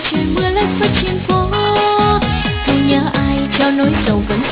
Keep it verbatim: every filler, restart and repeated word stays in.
trời mưa lất phất trên phố. Thương nhớ ai trao nỗi sầu vẫn